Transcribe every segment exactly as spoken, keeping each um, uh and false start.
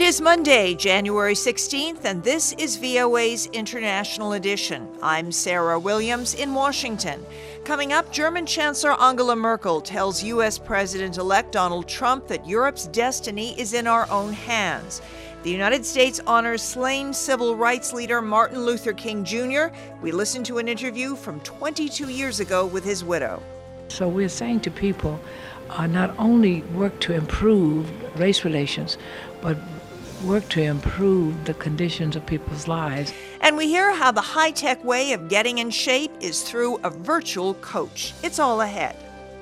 is Monday, January sixteenth, and this is V O A's International Edition. I'm Sarah Williams in Washington. Coming up, German Chancellor Angela Merkel tells U S President-elect Donald Trump that Europe's destiny is in our own hands. The United States honors slain civil rights leader Martin Luther King Junior We listen to an interview from twenty-two years ago with his widow. So we're saying to people, uh, not only work to improve race relations, but work to improve the conditions of people's lives. And we hear how the high-tech way of getting in shape is through a virtual coach. It's all ahead.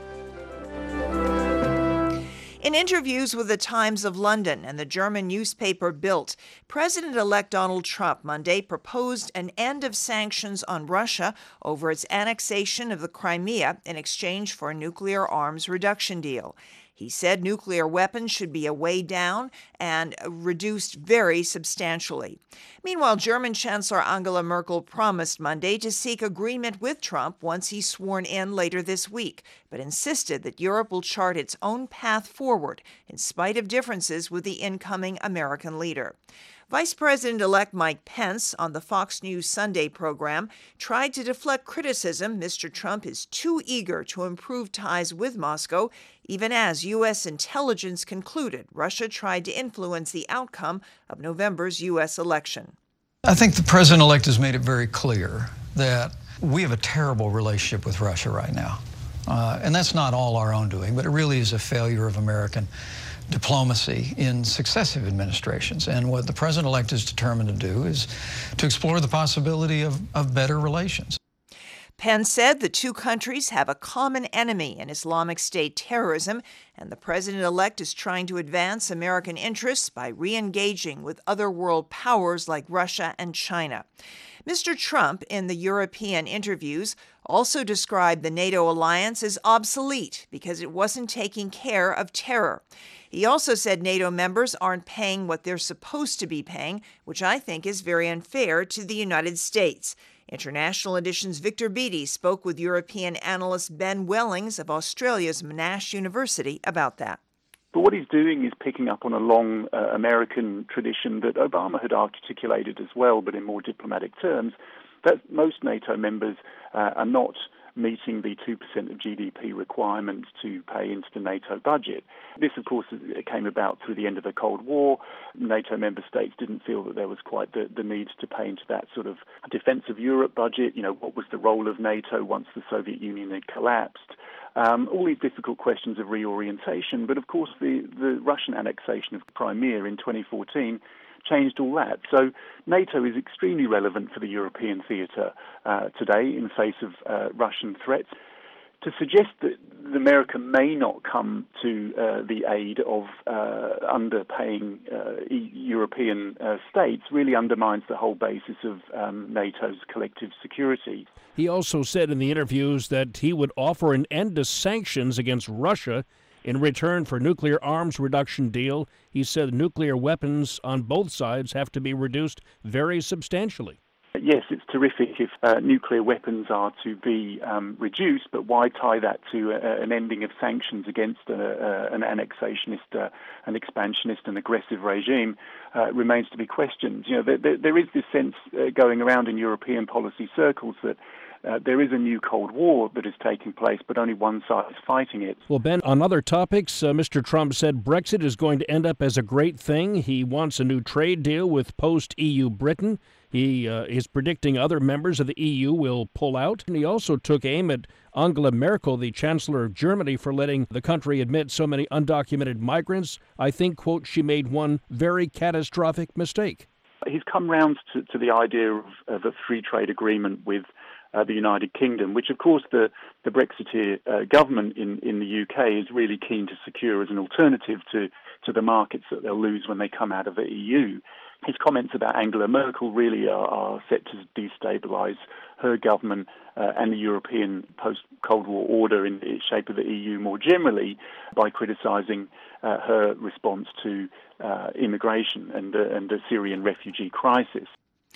In interviews with the Times of London and the German newspaper Bild, President-elect Donald Trump Monday proposed an end of sanctions on Russia over its annexation of the Crimea in exchange for a nuclear arms reduction deal. He said nuclear weapons should be a way down and reduced very substantially. Meanwhile, German Chancellor Angela Merkel promised Monday to seek agreement with Trump once he's sworn in later this week, but insisted that Europe will chart its own path forward in spite of differences with the incoming American leader. Vice President-elect Mike Pence on the Fox News Sunday program tried to deflect criticism Mister Trump is too eager to improve ties with Moscow, even as U S intelligence concluded Russia tried to influence the outcome of November's U S election. I think the president-elect has made it very clear that we have a terrible relationship with Russia right now. Uh, and that's not all our own doing, but it really is a failure of American diplomacy in successive administrations. And what the president-elect is determined to do is to explore the possibility of, of better relations. Pence said the two countries have a common enemy in Islamic State terrorism, and the president-elect is trying to advance American interests by re-engaging with other world powers like Russia and China. Mister Trump, in the European interviews, also described the NATO alliance as obsolete because it wasn't taking care of terror. He also said NATO members aren't paying what they're supposed to be paying, which I think is very unfair to the United States. International Edition's Victor Beattie spoke with European analyst Ben Wellings of Australia's Monash University about that. But what he's doing is picking up on a long uh, American tradition that Obama had articulated as well, but in more diplomatic terms, that most NATO members uh, are not meeting the two percent of G D P requirement to pay into the NATO budget. This, of course, came about through the end of the Cold War. NATO member states didn't feel that there was quite the, the need to pay into that sort of defense of Europe budget. You know, what was the role of NATO once the Soviet Union had collapsed? Um, all these difficult questions of reorientation. But, of course, the, the Russian annexation of Crimea in twenty fourteen changed all that. So NATO is extremely relevant for the European theatre uh, today in the face of uh, Russian threats. To suggest that America may not come to uh, the aid of uh, underpaying uh, e- European uh, states really undermines the whole basis of um, NATO's collective security. He also said in the interviews that he would offer an end to sanctions against Russia in return for nuclear arms reduction deal. He said nuclear weapons on both sides have to be reduced very substantially. Yes, it's terrific if uh, nuclear weapons are to be um, reduced, but why tie that to uh, an ending of sanctions against uh, uh, an annexationist, uh, an expansionist and aggressive regime uh, remains to be questioned. You know, there, there, there is this sense uh, going around in European policy circles that Uh, there is a new Cold War that is taking place, but only one side is fighting it. Well, Ben, on other topics, uh, Mister Trump said Brexit is going to end up as a great thing. He wants a new trade deal with post-E U Britain. He uh, is predicting other members of the E U will pull out. And he also took aim at Angela Merkel, the Chancellor of Germany, for letting the country admit so many undocumented migrants. I think, quote, she made one very catastrophic mistake. He's come round to, to the idea of, of a free trade agreement with Uh, the United Kingdom, which of course the, the Brexiteer uh, government in, in the U K is really keen to secure as an alternative to, to the markets that they'll lose when they come out of the E U. His comments about Angela Merkel really are, are set to destabilise her government uh, and the European post-Cold War order in the shape of the E U more generally by criticising uh, her response to uh, immigration and, uh, and the Syrian refugee crisis.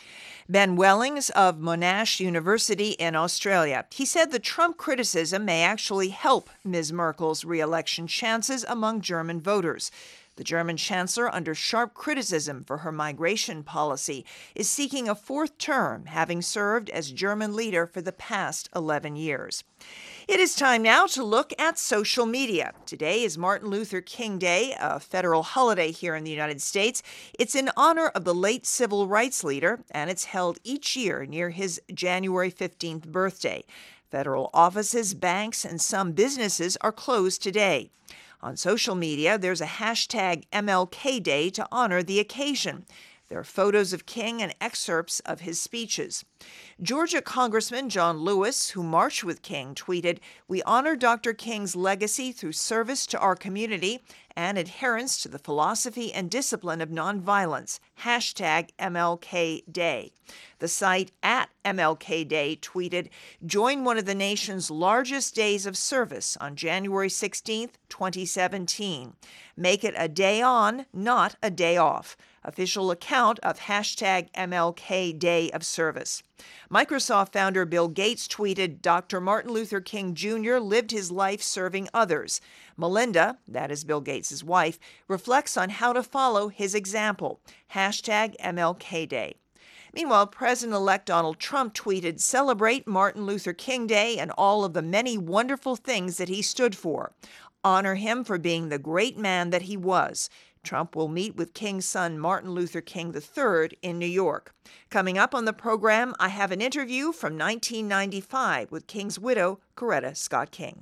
Ben Wellings of Monash University in Australia. He said the Trump criticism may actually help Miz Merkel's re-election chances among German voters. The German chancellor, under sharp criticism for her migration policy, is seeking a fourth term, having served as German leader for the past eleven years. It is time now to look at social media. Today is Martin Luther King Day, a federal holiday here in the United States. It's in honor of the late civil rights leader, and it's held each year near his January fifteenth birthday. Federal offices, banks, and some businesses are closed today. On social media, there's a hashtag M L K Day to honor the occasion. There are photos of King and excerpts of his speeches. Georgia Congressman John Lewis, who marched with King, tweeted, "We honor Doctor King's legacy through service to our community and adherence to the philosophy and discipline of nonviolence. Hashtag M L K Day." The site at M L K Day tweeted, "Join one of the nation's largest days of service on January sixteenth, twenty seventeen. Make it a day on, not a day off." Official account of hashtag M L K Day of Service. Microsoft founder Bill Gates tweeted, "Doctor Martin Luther King Junior lived his life serving others. Melinda," that is Bill Gates' wife, "reflects on how to follow his example. Hashtag M L K Day." Meanwhile, President-elect Donald Trump tweeted, "Celebrate Martin Luther King Day and all of the many wonderful things that he stood for. Honor him for being the great man that he was." Trump will meet with King's son Martin Luther King the third in New York. Coming up on the program, I have an interview from nineteen ninety-five with King's widow, Coretta Scott King.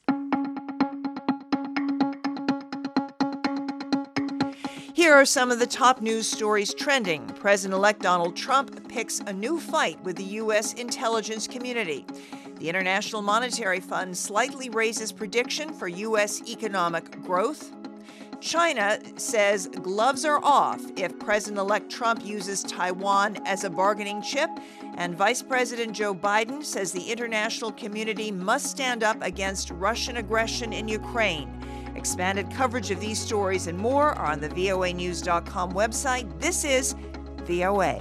Here are some of the top news stories trending. President-elect Donald Trump picks a new fight with the U S intelligence community. The International Monetary Fund slightly raises prediction for U S economic growth. China says gloves are off if President-elect Trump uses Taiwan as a bargaining chip. And Vice President Joe Biden says the international community must stand up against Russian aggression in Ukraine. Expanded coverage of these stories and more are on the V O A news dot com website. This is V O A.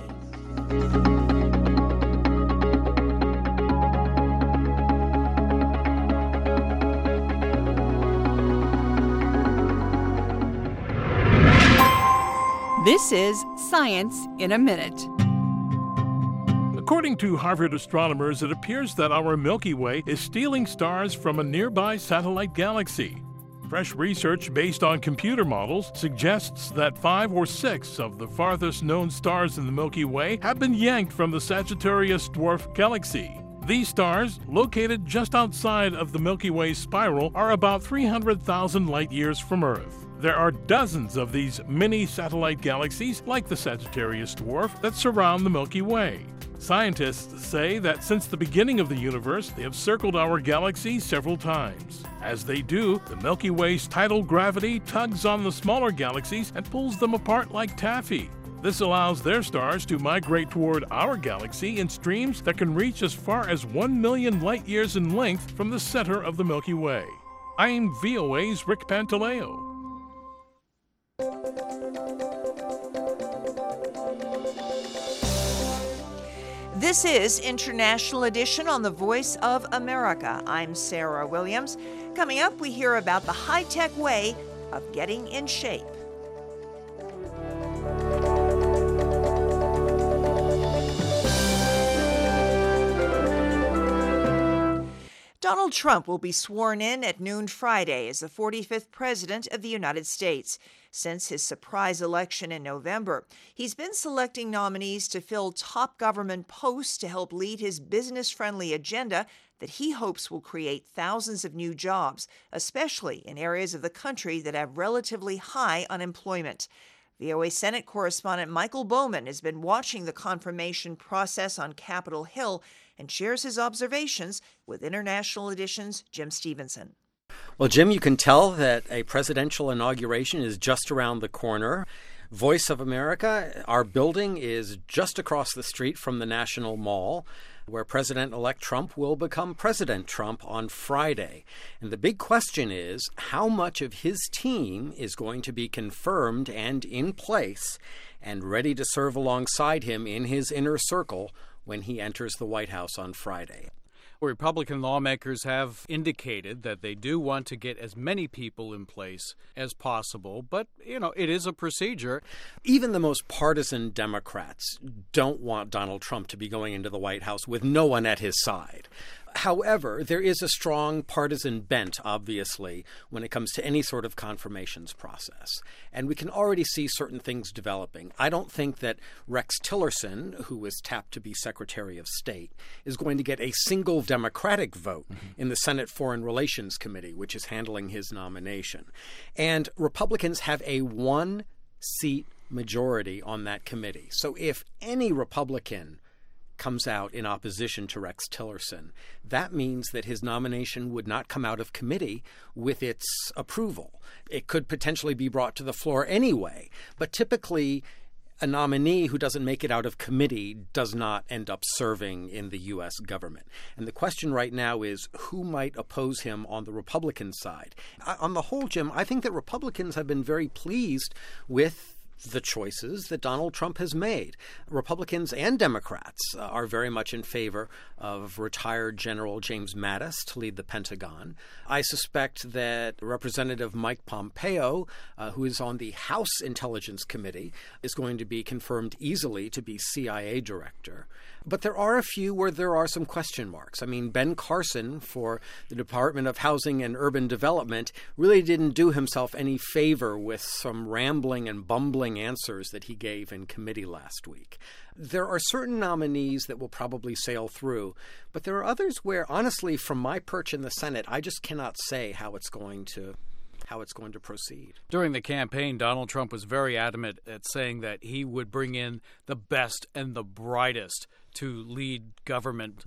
This is Science in a Minute. According to Harvard astronomers, it appears that our Milky Way is stealing stars from a nearby satellite galaxy. Fresh research based on computer models suggests that five or six of the farthest known stars in the Milky Way have been yanked from the Sagittarius dwarf galaxy. These stars, located just outside of the Milky Way spiral, are about three hundred thousand light-years from Earth. There are dozens of these mini-satellite galaxies, like the Sagittarius dwarf, that surround the Milky Way. Scientists say that since the beginning of the universe, they have circled our galaxy several times. As they do, the Milky Way's tidal gravity tugs on the smaller galaxies and pulls them apart like taffy. This allows their stars to migrate toward our galaxy in streams that can reach as far as one million light-years in length from the center of the Milky Way. I'm V O A's Rick Pantaleo. This is International Edition on the Voice of America. I'm Sarah Williams. Coming up, we hear about the high-tech way of getting in shape. Donald Trump will be sworn in at noon Friday as the forty-fifth President of the United States. Since his surprise election in November, he's been selecting nominees to fill top government posts to help lead his business-friendly agenda that he hopes will create thousands of new jobs, especially in areas of the country that have relatively high unemployment. V O A Senate correspondent Michael Bowman has been watching the confirmation process on Capitol Hill and shares his observations with International Edition's Jim Stevenson. Well, Jim, you can tell that a presidential inauguration is just around the corner. Voice of America, our building is just across the street from the National Mall, where President-elect Trump will become President Trump on Friday. And the big question is, how much of his team is going to be confirmed and in place and ready to serve alongside him in his inner circle when he enters the White House on Friday? Republican lawmakers have indicated that they do want to get as many people in place as possible, but, you know, it is a procedure. Even the most partisan Democrats don't want Donald Trump to be going into the White House with no one at his side. However, there is a strong partisan bent, obviously, when it comes to any sort of confirmations process. And we can already see certain things developing. I don't think that Rex Tillerson, who was tapped to be Secretary of State, is going to get a single Democratic vote mm-hmm. in the Senate Foreign Relations Committee, which is handling his nomination. And Republicans have a one-seat majority on that committee. So if any Republican comes out in opposition to Rex Tillerson, that means that his nomination would not come out of committee with its approval. It could potentially be brought to the floor anyway, but typically a nominee who doesn't make it out of committee does not end up serving in the U S government. And the question right now is who might oppose him on the Republican side. On the whole, Jim, I think that Republicans have been very pleased with the choices that Donald Trump has made. Republicans and Democrats uh, are very much in favor of retired General James Mattis to lead the Pentagon. I suspect that Representative Mike Pompeo, uh, who is on the House Intelligence Committee, is going to be confirmed easily to be C I A director. But there are a few where there are some question marks. I mean, Ben Carson for the Department of Housing and Urban Development really didn't do himself any favor with some rambling and bumbling answers that he gave in committee last week. There are certain nominees that will probably sail through, but there are others where, honestly, from my perch in the Senate, I just cannot say how it's going to how it's going to proceed. During the campaign, Donald Trump was very adamant at saying that he would bring in the best and the brightest to lead government.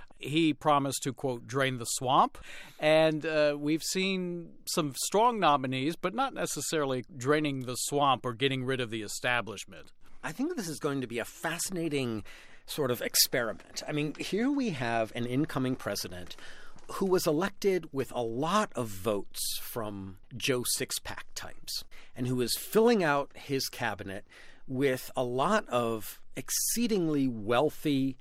He promised to, quote, drain the swamp. And uh, we've seen some strong nominees, but not necessarily draining the swamp or getting rid of the establishment. I think this is going to be a fascinating sort of experiment. I mean, here we have an incoming president who was elected with a lot of votes from Joe Sixpack types and who is filling out his cabinet with a lot of exceedingly wealthy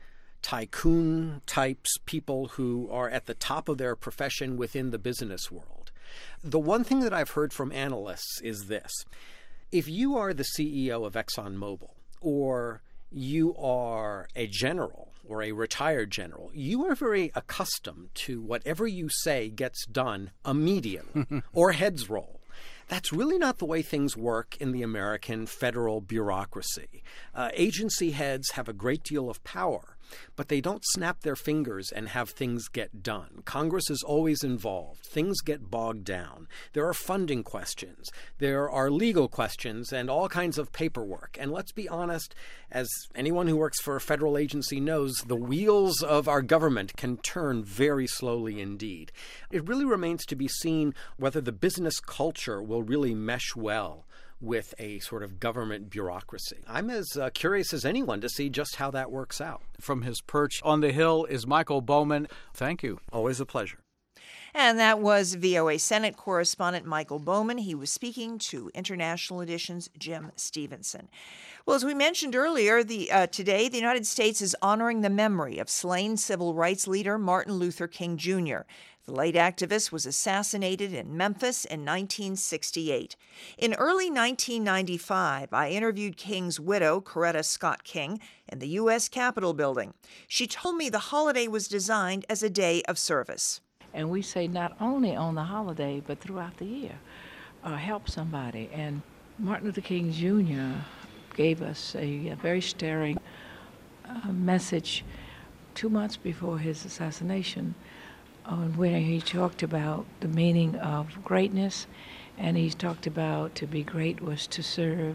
tycoon types, people who are at the top of their profession within the business world. The one thing that I've heard from analysts is this. If you are the C E O of ExxonMobil or you are a general or a retired general, you are very accustomed to whatever you say gets done immediately or heads roll. That's really not the way things work in the American federal bureaucracy. Uh, agency heads have a great deal of power, but they don't snap their fingers and have things get done. Congress is always involved. Things get bogged down. There are funding questions. There are legal questions and all kinds of paperwork. And let's be honest, as anyone who works for a federal agency knows, the wheels of our government can turn very slowly indeed. It really remains to be seen whether the business culture will really mesh well with a sort of government bureaucracy. I'm as uh, curious as anyone to see just how that works out. From his perch on the Hill is Michael Bowman. Thank you. Always a pleasure. And that was V O A Senate correspondent Michael Bowman. He was speaking to International Edition's Jim Stevenson. Well, as we mentioned earlier, the uh, today the United States is honoring the memory of slain civil rights leader Martin Luther King Junior The late activist was assassinated in Memphis in nineteen sixty-eight. In early nineteen ninety-five, I interviewed King's widow, Coretta Scott King, in the U S Capitol building. She told me the holiday was designed as a day of service. And we say not only on the holiday, but throughout the year, uh, help somebody. And Martin Luther King Junior gave us a, a very stirring uh, message two months before his assassination, on where he talked about the meaning of greatness, and he talked about to be great was to serve.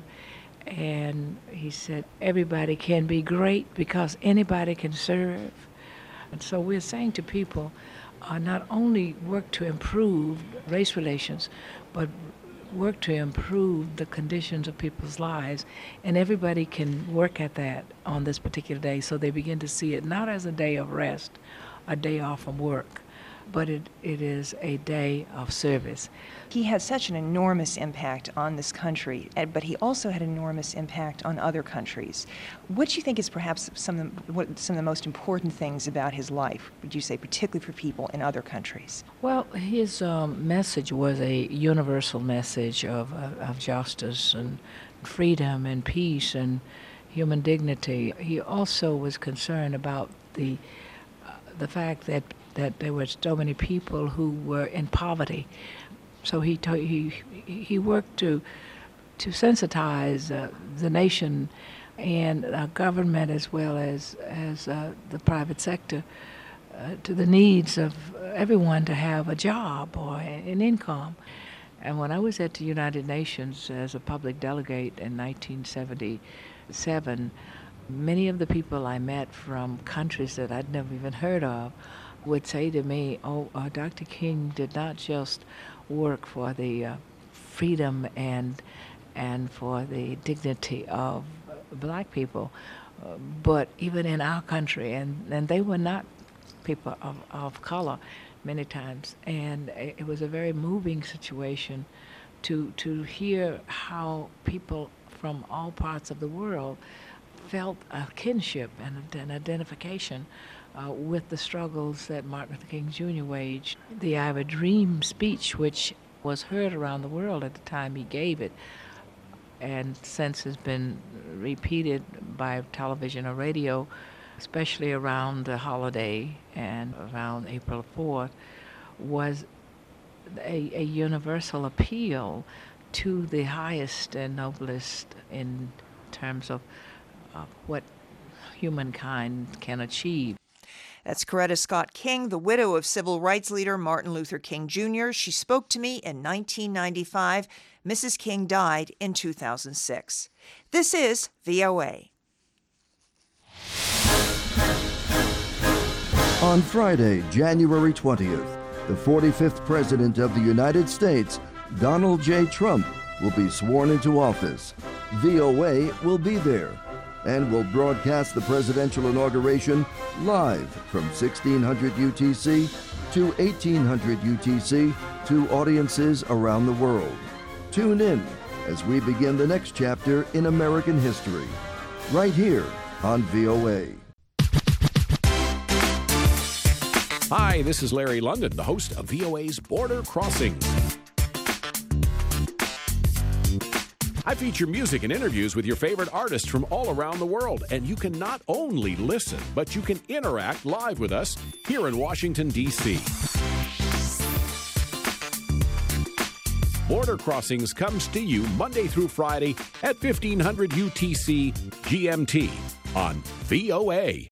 And he said everybody can be great because anybody can serve. And so we're saying to people, uh, not only work to improve race relations, but work to improve the conditions of people's lives. And everybody can work at that on this particular day, so they begin to see it not as a day of rest, a day off from work, but it, it is a day of service. He had such an enormous impact on this country, but he also had enormous impact on other countries. What do you think is perhaps some of the, what, some of the most important things about his life, would you say, particularly for people in other countries? Well, his um, message was a universal message of, of, of justice and freedom and peace and human dignity. He also was concerned about the uh, the fact that, that there were so many people who were in poverty. So he to, he he worked to to sensitize uh, the nation and uh, government as well as as uh, the private sector uh, to the needs of everyone to have a job or an income. And when I was at the United Nations as a public delegate in nineteen seventy-seven, many of the people I met from countries that I'd never even heard of would say to me, oh, uh, Doctor King did not just work for the uh, freedom and and for the dignity of black people, uh, but even in our country, and, and they were not people of, of color many times, and it was a very moving situation to to hear how people from all parts of the world felt a kinship and an identification Uh, with the struggles that Martin Luther King Junior waged. The I Have a Dream speech, which was heard around the world at the time he gave it, and since has been repeated by television or radio, especially around the holiday and around April fourth, was a, a universal appeal to the highest and noblest in terms of uh, what humankind can achieve. That's Coretta Scott King, the widow of civil rights leader Martin Luther King Junior She spoke to me in nineteen ninety-five. Missus King died in two thousand six. This is V O A. On Friday, January twentieth, the forty-fifth President of the United States, Donald J. Trump, will be sworn into office. V O A will be there and will broadcast the presidential inauguration live from sixteen hundred U T C to eighteen hundred U T C to audiences around the world. Tune in as we begin the next chapter in American history, right here on V O A. Hi, this is Larry London, the host of V O A's Border Crossings. I feature music and interviews with your favorite artists from all around the world, and you can not only listen, but you can interact live with us here in Washington, D C Border Crossings comes to you Monday through Friday at fifteen hundred U T C G M T on V O A.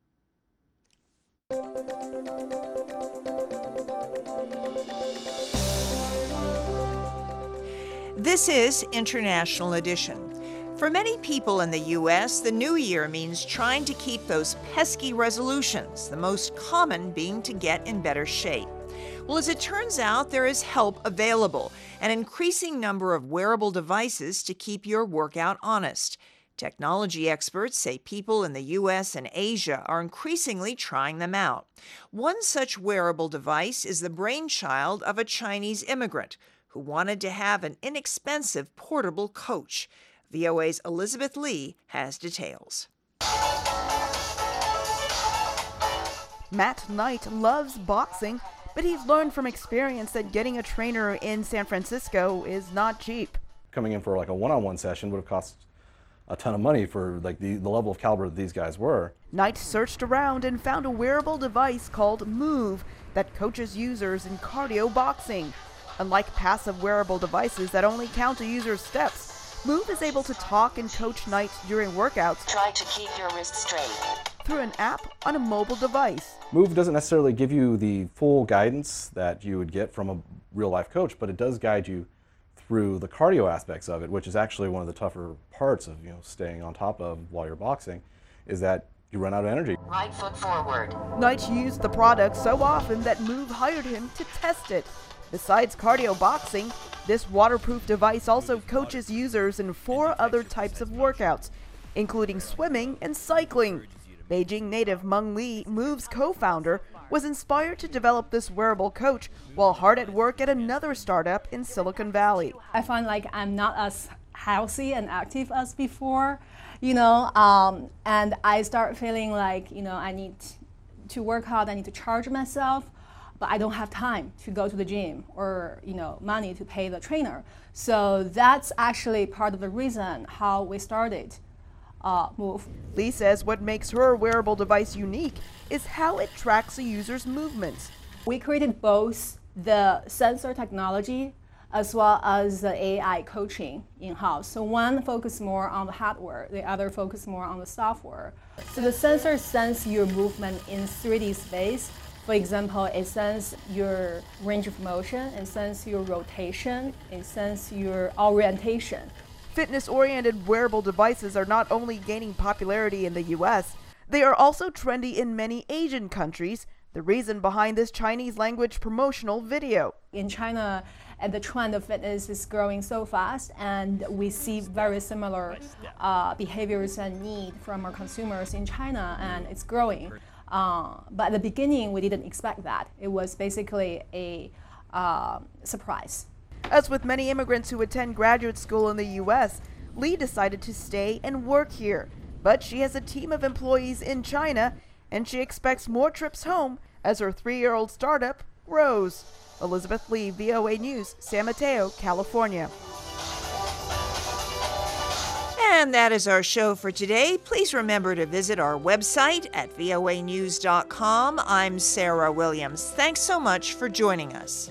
This is International Edition. For many people in the U S, the new year means trying to keep those pesky resolutions, the most common being to get in better shape. Well, as it turns out, there is help available, an increasing number of wearable devices to keep your workout honest. Technology experts say people in the U S and Asia are increasingly trying them out. One such wearable device is the brainchild of a Chinese immigrant who wanted to have an inexpensive portable coach. V O A's Elizabeth Lee has details. Matt Knight loves boxing, but he's learned from experience that getting a trainer in San Francisco is not cheap. Coming in for like a one-on-one session would have cost a ton of money for like the, the level of caliber that these guys were. Knight searched around and found a wearable device called Move that coaches users in cardio boxing. Unlike passive wearable devices that only count a user's steps, Move is able to talk and coach Knight during workouts. Try to keep your wrist straight. Through an app on a mobile device. Move doesn't necessarily give you the full guidance that you would get from a real-life coach, but it does guide you through the cardio aspects of it, which is actually one of the tougher parts of you know staying on top of while you're boxing, is that you run out of energy. Right foot forward. Knight used the product so often that Move hired him to test it. Besides cardio boxing, this waterproof device also coaches users in four other types of workouts, including swimming and cycling. Beijing native Meng Li, Move's co-founder, was inspired to develop this wearable coach while hard at work at another startup in Silicon Valley. I find like I'm not as healthy and active as before, you know, um, and I start feeling like, you know, I need to work hard, I need to charge myself, but I don't have time to go to the gym or, you know, money to pay the trainer. So that's actually part of the reason how we started uh, Move. Lee says what makes her wearable device unique is how it tracks a user's movements. We created both the sensor technology as well as the A I coaching in-house. So one focuses more on the hardware, the other focuses more on the software. So the sensor sense your movement in three D space. For example, it senses your range of motion, it senses your rotation, it senses your orientation. Fitness-oriented wearable devices are not only gaining popularity in the U S, they are also trendy in many Asian countries, the reason behind this Chinese language promotional video. In China, and the trend of fitness is growing so fast, and we see very similar uh, behaviors and need from our consumers in China, and it's growing. Uh, but at the beginning, we didn't expect that. It was basically a uh, surprise. As with many immigrants who attend graduate school in the U S, Lee decided to stay and work here. But she has a team of employees in China, and she expects more trips home as her three-year-old startup grows. Elizabeth Lee, V O A News, San Mateo, California. And that is our show for today. Please remember to visit our website at V O A news dot com. I'm Sarah Williams. Thanks so much for joining us.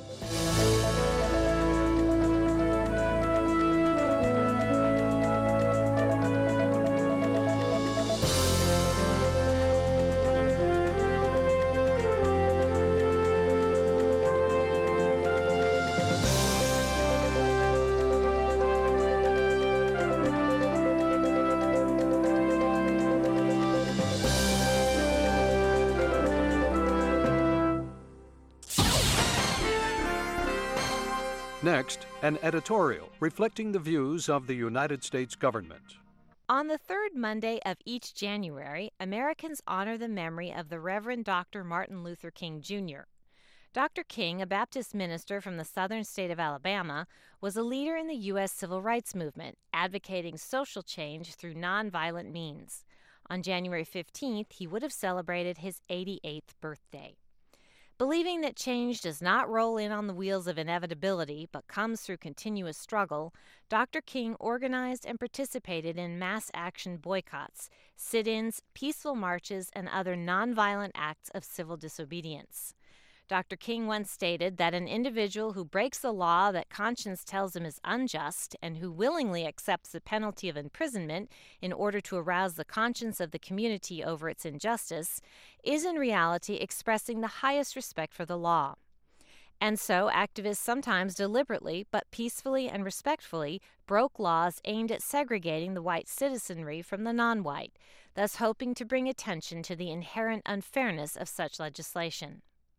Next, an editorial reflecting the views of the United States government. On the third Monday of each January, Americans honor the memory of the Reverend Doctor Martin Luther King, Junior Doctor King, a Baptist minister from the southern state of Alabama, was a leader in the U S civil rights movement, advocating social change through nonviolent means. On January fifteenth, he would have celebrated his eighty-eighth birthday. Believing that change does not roll in on the wheels of inevitability but comes through continuous struggle, Doctor King organized and participated in mass action boycotts, sit-ins, peaceful marches, and other nonviolent acts of civil disobedience. Doctor King once stated that an individual who breaks the law that conscience tells him is unjust and who willingly accepts the penalty of imprisonment in order to arouse the conscience of the community over its injustice is in reality expressing the highest respect for the law. And so activists sometimes deliberately but peacefully and respectfully broke laws aimed at segregating the white citizenry from the non-white, thus hoping to bring attention to the inherent unfairness of such legislation.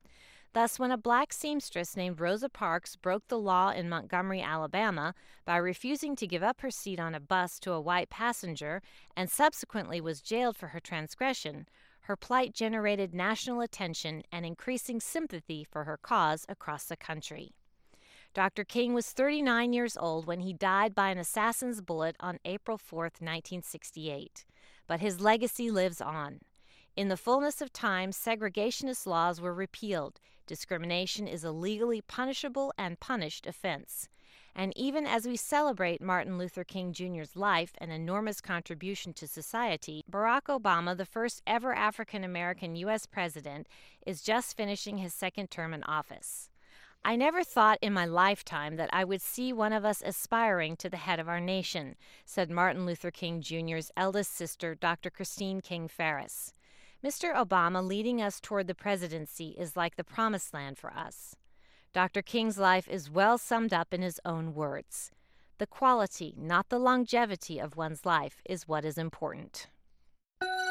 Thus, when a black seamstress named Rosa Parks broke the law in Montgomery, Alabama, by refusing to give up her seat on a bus to a white passenger and subsequently was jailed for her transgression, her plight generated national attention and increasing sympathy for her cause across the country. Doctor King was thirty-nine years old when he died by an assassin's bullet on April fourth, nineteen sixty-eight. But his legacy lives on. In the fullness of time, segregationist laws were repealed. Discrimination is a legally punishable and punished offense. And even as we celebrate Martin Luther King Junior's life and enormous contribution to society, Barack Obama, the first ever African-American U S president, is just finishing his second term in office. I never thought in my lifetime that I would see one of us aspiring to the head of our nation, said Martin Luther King Junior's eldest sister, Doctor Christine King Ferris. Mister Obama leading us toward the presidency is like the promised land for us. Doctor King's life is well summed up in his own words. The quality, not the longevity of one's life, is what is important.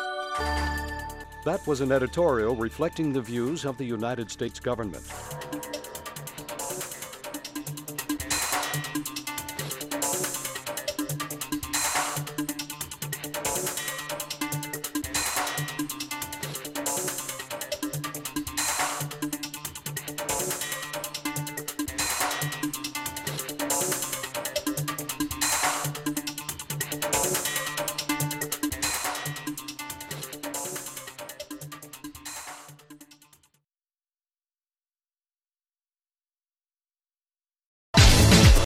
That was an editorial reflecting the views of the United States government.